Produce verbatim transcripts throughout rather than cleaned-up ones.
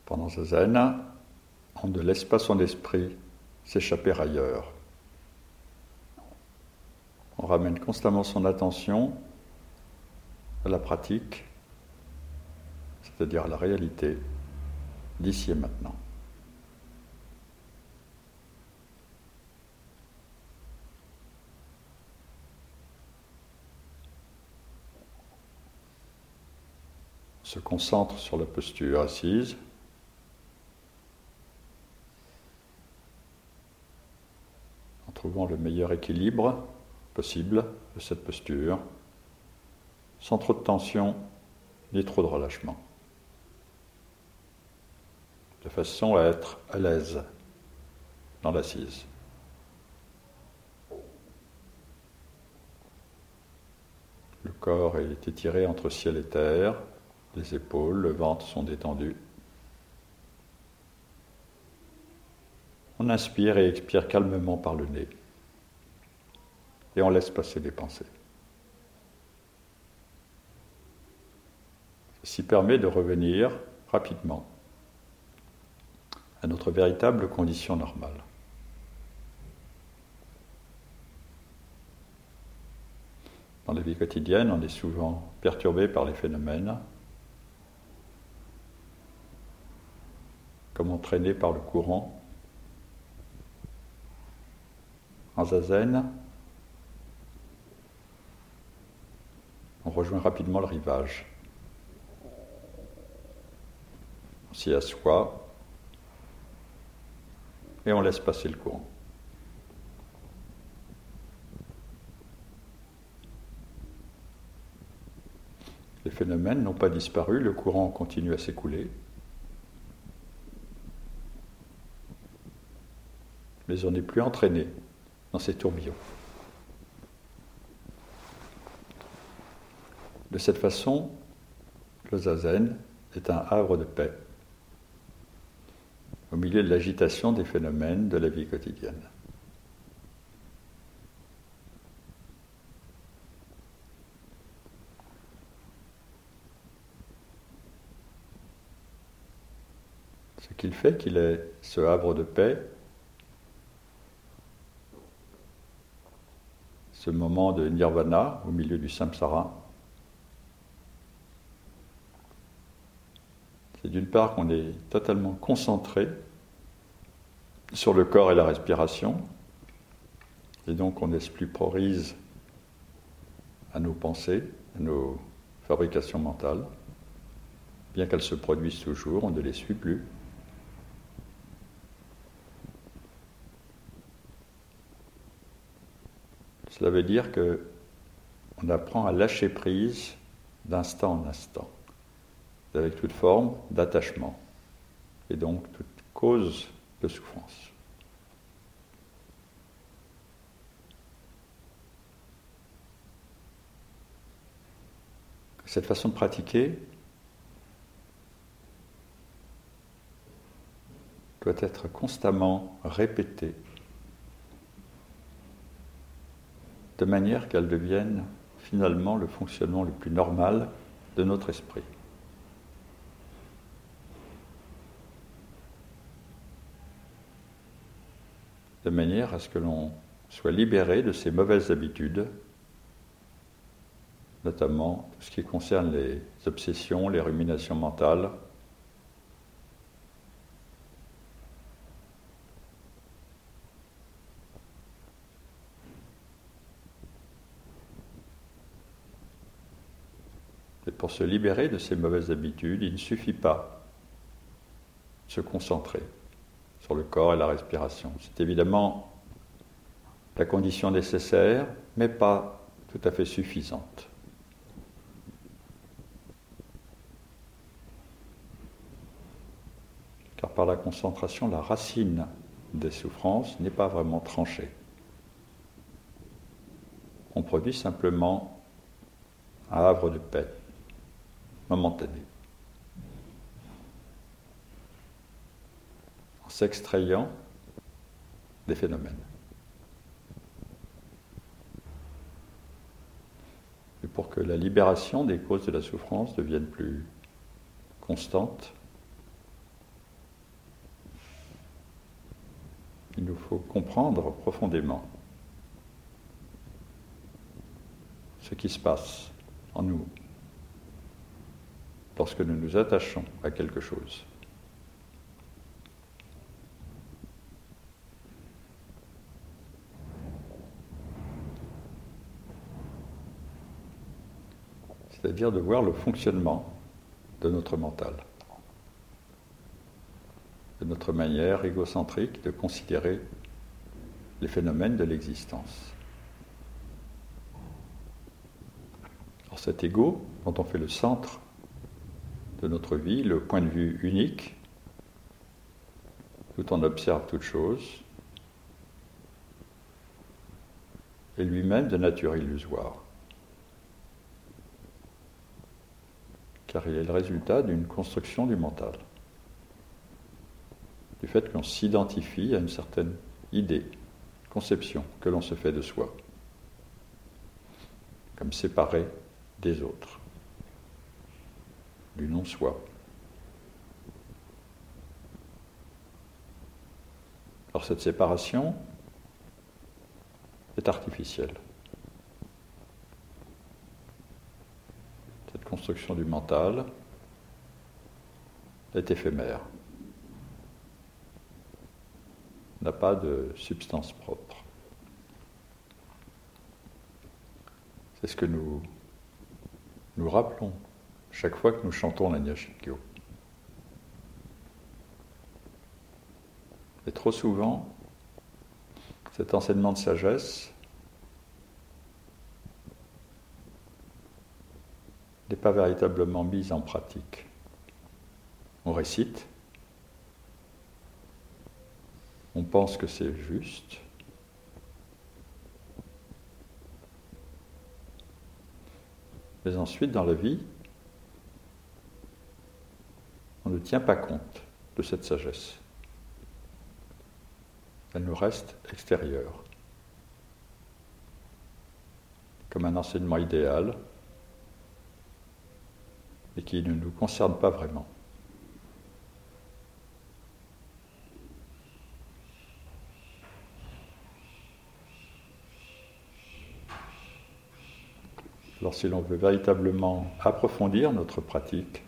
Pendant Zazen, on ne laisse pas son esprit s'échapper ailleurs. On ramène constamment son attention à la pratique, c'est-à-dire à la réalité, d'ici et maintenant. On se concentre sur la posture assise. En trouvant le meilleur équilibre possible de cette posture, sans trop de tension ni trop de relâchement, de façon à être à l'aise dans l'assise. Le corps est étiré entre ciel et terre, les épaules, le ventre sont détendus. On inspire et expire calmement par le nez. Et on laisse passer les pensées. Ceci permet de revenir rapidement à notre véritable condition normale. Dans la vie quotidienne, on est souvent perturbé par les phénomènes, comme entraîné par le courant. En Zazen, on rejoint rapidement le rivage. On s'y assoit et on laisse passer le courant. Les phénomènes n'ont pas disparu, le courant continue à s'écouler. Mais on n'est plus entraîné dans ces tourbillons. De cette façon, le Zazen est un havre de paix au milieu de l'agitation des phénomènes de la vie quotidienne. Ce qu'il fait qu'il est ce havre de paix, ce moment de nirvana au milieu du samsara, c'est d'une part qu'on est totalement concentré sur le corps et la respiration, et donc on ne laisse plus prise à nos pensées, à nos fabrications mentales. Bien qu'elles se produisent toujours, on ne les suit plus. Cela veut dire qu'on apprend à lâcher prise d'instant en instant, avec toute forme d'attachement, et donc toute cause de souffrance. Cette façon de pratiquer doit être constamment répétée, de manière qu'elle devienne finalement le fonctionnement le plus normal de notre esprit. De manière à ce que l'on soit libéré de ces mauvaises habitudes, notamment tout ce qui concerne les obsessions, les ruminations mentales, et pour se libérer de ces mauvaises habitudes, il ne suffit pas de se concentrer sur le corps et la respiration. C'est évidemment la condition nécessaire, mais pas tout à fait suffisante. Car par la concentration, la racine des souffrances n'est pas vraiment tranchée. On produit simplement un havre de paix, momentané. En s'extrayant des phénomènes. Et pour que la libération des causes de la souffrance devienne plus constante, il nous faut comprendre profondément ce qui se passe en nous lorsque nous nous attachons à quelque chose. C'est-à-dire de voir le fonctionnement de notre mental, de notre manière égocentrique de considérer les phénomènes de l'existence. Alors cet ego, dont on fait le centre de notre vie, le point de vue unique, où on observe toute chose, est lui-même de nature illusoire. Car il est le résultat d'une construction du mental, du fait qu'on s'identifie à une certaine idée, conception que l'on se fait de soi, comme séparé des autres, du non-soi. Alors cette séparation est artificielle. Cette construction du mental est éphémère, n'a pas de substance propre. C'est ce que nous nous rappelons chaque fois que nous chantons l'Anya Shikyo. Et trop souvent, cet enseignement de sagesse n'est pas véritablement mis en pratique. On récite, on pense que c'est juste, mais ensuite, dans la vie, on ne tient pas compte de cette sagesse. Elle nous reste extérieure, comme un enseignement idéal, et qui ne nous concerne pas vraiment. Alors si l'on veut véritablement approfondir notre pratique,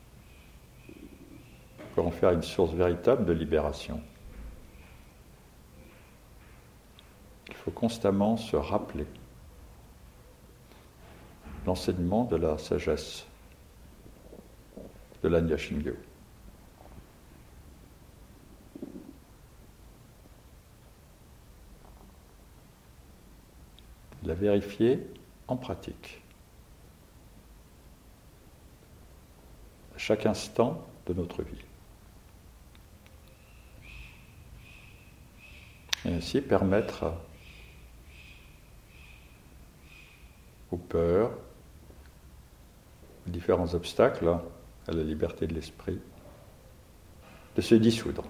pour en faire une source véritable de libération, il faut constamment se rappeler l'enseignement de la sagesse de l'Anya Shingyo. La vérifier en pratique, à chaque instant de notre vie. Et ainsi permettre aux peurs, aux différents obstacles à la liberté de l'esprit, de se dissoudre.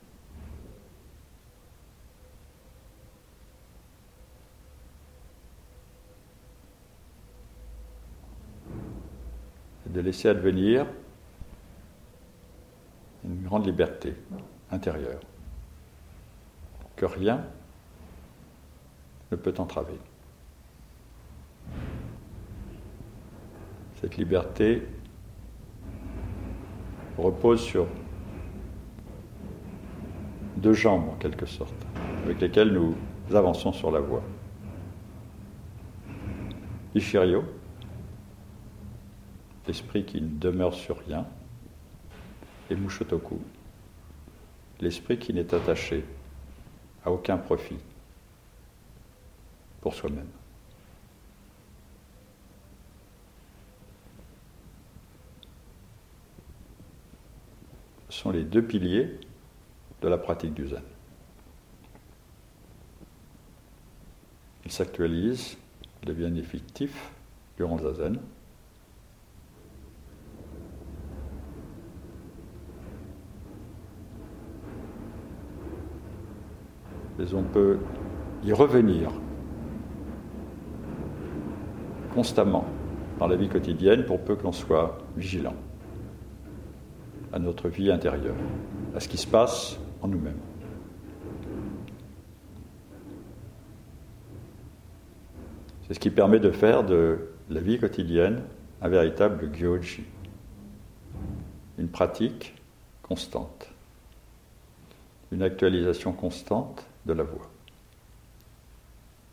Et de laisser advenir une grande liberté intérieure, que rien ne peut entraver. Cette liberté repose sur deux jambes, en quelque sorte, avec lesquelles nous avançons sur la voie. Ishiryo, l'esprit qui ne demeure sur rien, et Mushotoku, l'esprit qui n'est attaché à aucun profit pour soi-même. Ce sont les deux piliers de la pratique du zen. Ils s'actualisent, deviennent effectifs durant le zazen. Et on peut y revenir constamment dans la vie quotidienne pour peu que l'on soit vigilant à notre vie intérieure, à ce qui se passe en nous-mêmes. C'est ce qui permet de faire de la vie quotidienne un véritable gyoji, une pratique constante, une actualisation constante de la voix.